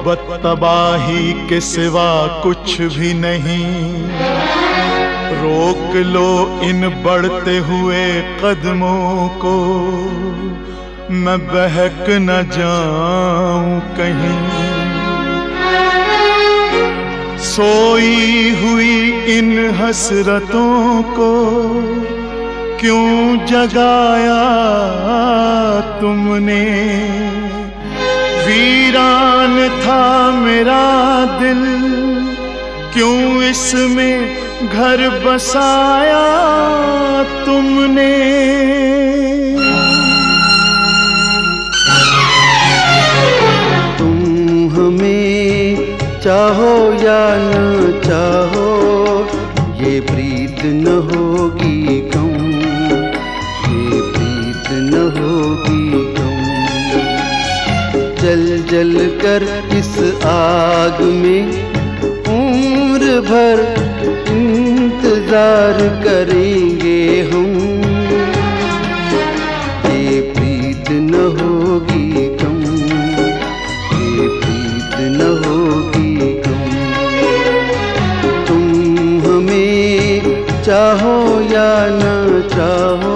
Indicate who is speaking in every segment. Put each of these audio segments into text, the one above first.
Speaker 1: मोहब्बत तबाही के सिवा कुछ भी नहीं। रोक लो इन बढ़ते हुए कदमों को, मैं बहक न जाऊं कहीं। सोई हुई इन हसरतों को क्यों जगाया तुमने। वीरान था मेरा दिल, क्यों इसमें घर बसाया तुमने।
Speaker 2: तुम हमें चाहो या न चाहो, ये प्रीत न होगी कम, ये प्रीत न होगी कम। जल जल कर इस आग में उम्र भर इंतजार करेंगे हम, ये प्रीत न होगी कम, ये प्रीत न होगी कम। तुम हमें चाहो या न चाहो।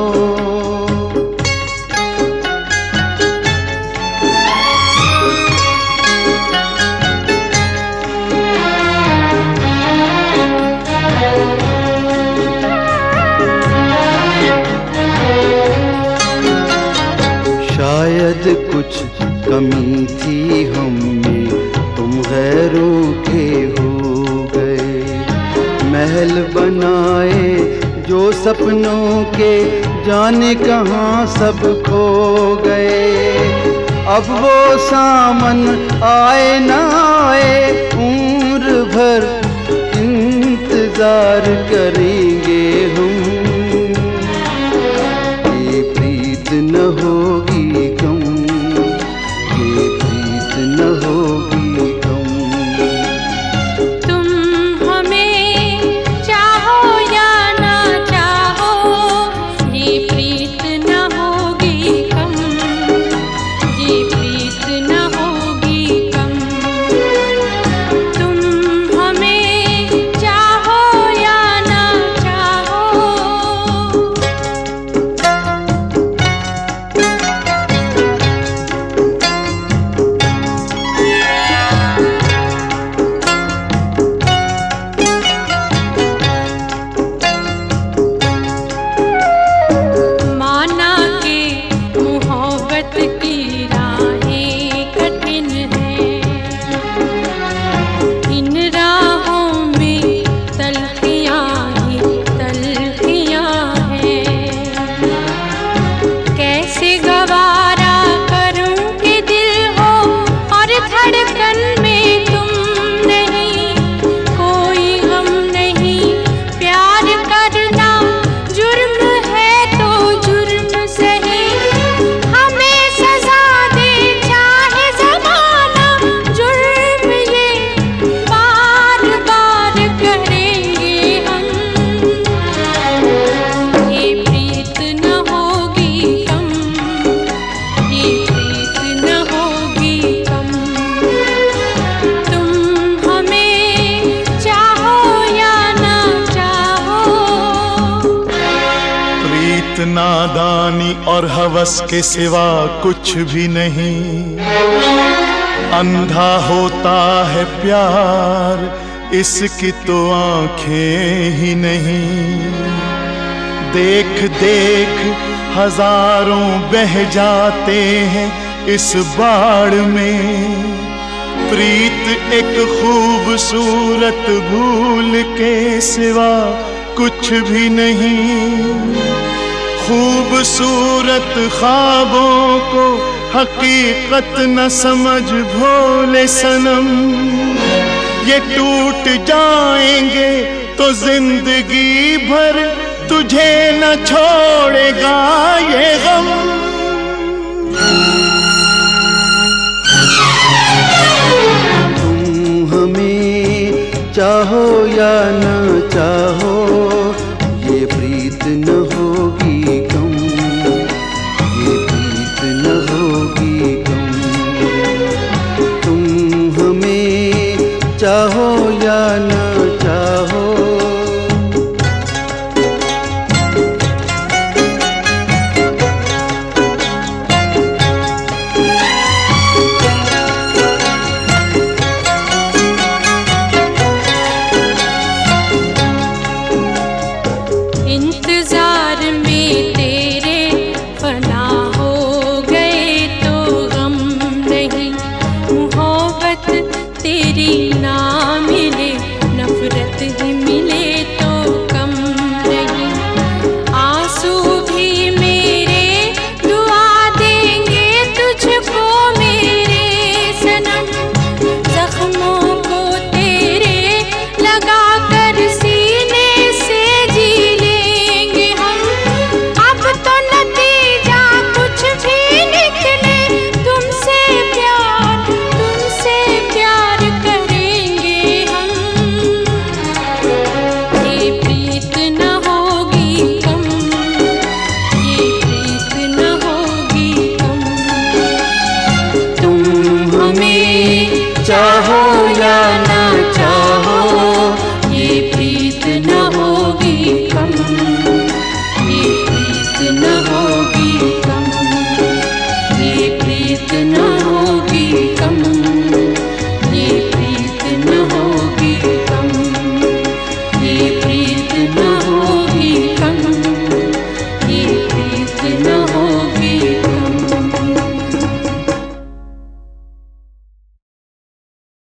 Speaker 2: शायद कुछ कमी थी हमें, तुम गैरों के हो गए। महल बनाए जो सपनों के, जाने कहाँ सब खो गए। अब वो सामन आए न आए, उम्र भर इंतजार करेंगे हम, ये प्रीत न होगी कम, ये प्रीत न होगी कम।
Speaker 3: तुम हमें चाहो या ना चाहो, ये प्रीत न होगी कम, ये प्रीत न होगी कम। तुम हमें चाहो या ना चाहो। माना के मोहब्बत की राहें कठिन हैं, इन राहों में तलखियाँ ही तलखियाँ हैं। कैसे गवारा करूं कि दिल हो और धड़कन में तुम नहीं, कोई हम नहीं। प्यार करना जुर्म है तो जुर्म सही, हमें सजा दे चाहे ज़माना, जुर्म ये बार बार करेंगे हम। ये प्रीत न होगी कम, ये प्रीत न होगी कम। तुम हमें चाहो या ना चाहो।
Speaker 1: प्रीत नादानी और हवस के सिवा कुछ भी नहीं। अंधा होता है प्यार, इसकी तो आंखें ही नहीं। देख देख हजारों बह जाते हैं इस बाढ़ में। प्रीत एक खूबसूरत भूल के सिवा कुछ भी नहीं। खूबसूरत ख्वाबों को हकीकत न समझ भोले सनम। ये टूट जाएंगे तो जिंदगी भर तुझे न छोड़ेगा ये